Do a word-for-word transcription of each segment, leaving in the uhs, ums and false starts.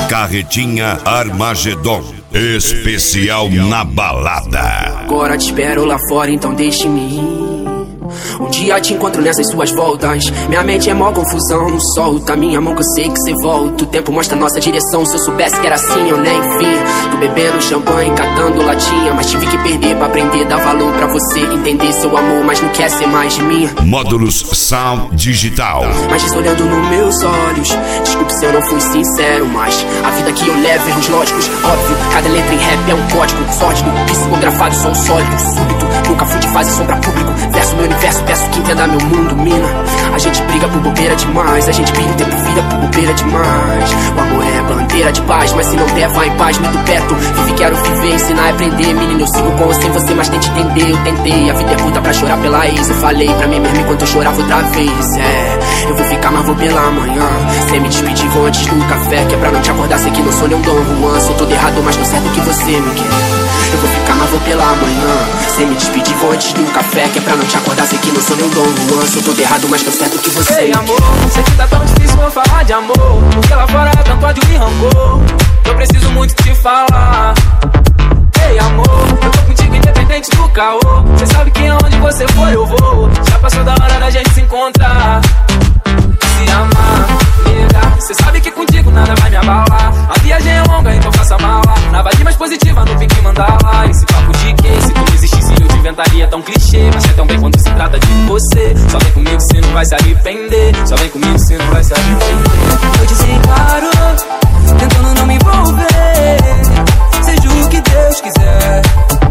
Carretinha Armagedon, especial na balada. Agora te espero lá fora, então deixe-me ir. Um dia te encontro nessas suas voltas. Minha mente é mó confusão, não solta minha mão que eu sei que cê volta. O tempo mostra nossa direção, se eu soubesse que era assim eu nem via. Tô bebendo champanhe, catando latinha, mas tive que perder pra aprender, dar valor pra você entender seu amor, mas não quer ser mais de mim. Módulos Sound Digital. Mas diz olhando nos meus olhos, desculpe se eu não fui sincero, mas a vida que eu levo, erros lógicos, óbvio. Cada letra em rap é um código sórdido, psicografado, som sólido, súbito. Nunca fui de fase sombra público, verso meu universo, peço que entenda meu mundo, mina. A gente briga por bobeira demais, a gente pira o tempo, vida por bobeira demais. O amor é bandeira de paz, mas se não der, vai em paz, meto perto. Vive, quero viver, ensinar e aprender. Menino, eu sigo com ou sem você, mas tente entender. Eu tentei, a vida é puta pra chorar pela ex. Eu falei pra mim mesmo enquanto eu chorava outra vez. É, eu vou ficar, mas vou pela manhã. Sem me despedir, vou antes do café, que é pra não te acordar, sei que não sou nem um Dom Juan. Sou todo errado, mas tô certo que você me quer. Eu vou ficar, mas vou pela manhã. Sem me despedir, vou antes do café, que é pra não te acordar, sei que não sou nem um Dom Juan. Sou todo errado, mas tô certo que você Ei, me amor, quer. sei que tá tão difícil vou falar de amor, porque lá fora é tanto ódio e rancor. Eu preciso muito te falar. Ei, amor, eu tô contigo independente do caô. Cê sabe que aonde você for eu vou. Já passou da hora da gente se encontrar, se amar, nega. Cê sabe que contigo nada vai me abalar. A viagem é longa, então faça mala. Na vibe mais positiva, no pique mandala. Esse papo de que, se tu não existisse eu te inventaria tão clichê. Mas é tão bem quando se trata de você. Só vem comigo, cê não vai se arrepender. Só vem comigo, cê não vai se arrepender. Eu disse claro, tentando não me envolver. Seja o que Deus quiser.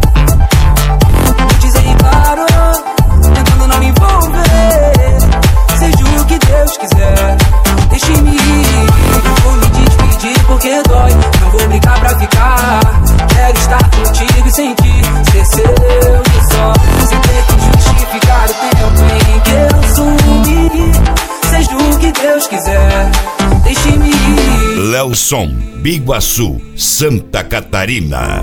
Eu disse claro, tentando não me envolver. Seja o que Deus quiser. Deixe-me ir, não vou me despedir porque dói. Não vou brigar pra ficar. Quero estar contigo e sentir ser seu e só. Sem ter que justificar o tempo em que eu sumi. Seja o que Deus quiser. Deixe-me ir. Lelson, Biguaçu, Santa Catarina.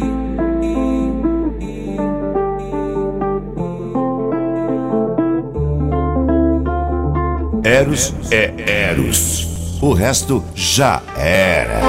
Eros é Eros, o resto já era.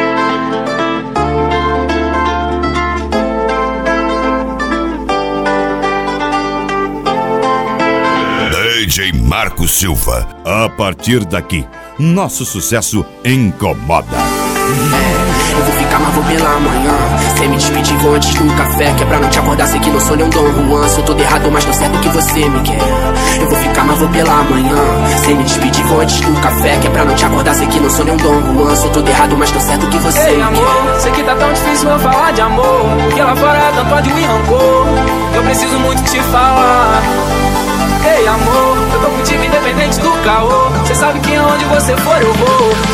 D J Marco Silva, a partir daqui, nosso sucesso incomoda. É, eu vou ficar, mas vou pela manhã. Sem me despedir, vou antes do café, que é pra não te acordar, sei que não sou nem um Dom Juan. Sou todo errado, mas tô certo que você me quer. Eu vou ficar, mas vou pela manhã. Sem me despedir, vou antes do café, que é pra não te acordar, sei que não sou nem um Dom Juan. Sou todo errado, mas tô certo que você Ei, me amor, quer. sei que tá tão difícil eu falar de amor, porque lá fora é tanto ódio e rancor. Eu preciso muito te falar. Ei, amor, eu tô contigo independente do caô. Cê sabe que aonde você for eu vou.